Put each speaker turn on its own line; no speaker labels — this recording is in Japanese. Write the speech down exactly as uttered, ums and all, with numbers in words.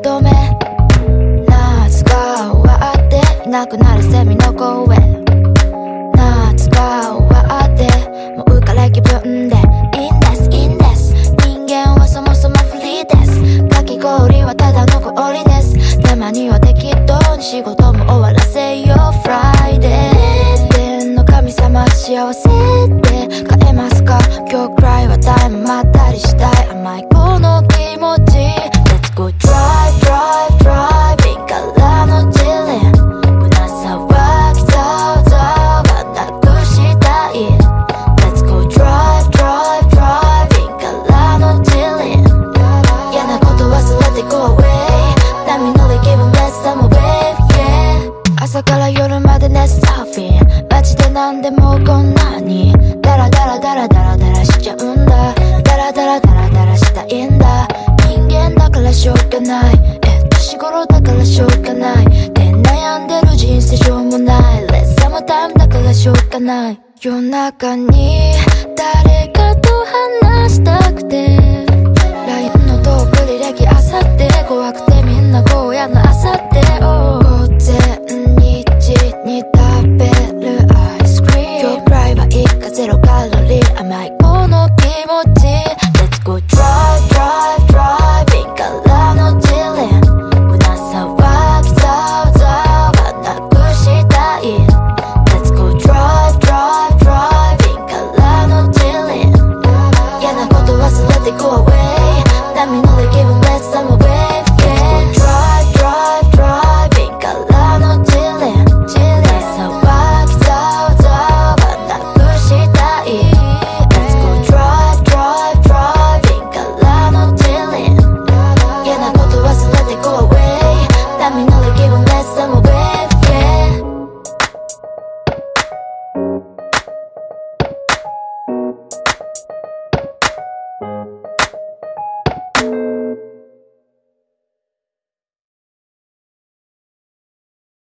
止め、夏が終わっていなくなるセミの声、夏が終わってもう浮かれ気分でいいんですいいんです。人間はそもそもフリーです。かき氷はただの氷です。たまには適当に仕事も終わらせよう。フライデー天の神様幸せって買えますか。今日くらいはタイムまったりしたい。甘いこの気持ち Let's go drive drive driving からのチリン胸騒ぎざわざわなくしたい。 Let's go drive drive driving からのチリン嫌なこと忘れて go away 波乗り気分 Let's summer wave yeah 朝から夜までねサーフィンマジでなんでもこんなにダラダラダラダラダラしちゃうんだ。ダラダラダラダラしたいんだ。人間だからしょうがない。え年頃だからしょうがない。で悩んでる人生しょうもない。Let's summertime だからしょうがない。夜中に誰かと話したくて ライン のトーク履歴あさって怖くてみんな荒野のあさって午前日に食べるアイスクリーム今日くらいはいいかゼロカロリー甘いこの気持ち Let's go drive drive driving からのチリン胸騒ぎざわざわなくしたい。 Let's go drive drive driving からのチリン嫌なこと忘れて go away 波乗り気分 Let's summer wave yeah drive drive driving からのチリンチリン騒ぎざわざわなくしたい。 Let's go drive drive driving からのチリン嫌なこと忘れて go away 波乗り気分 Let's summer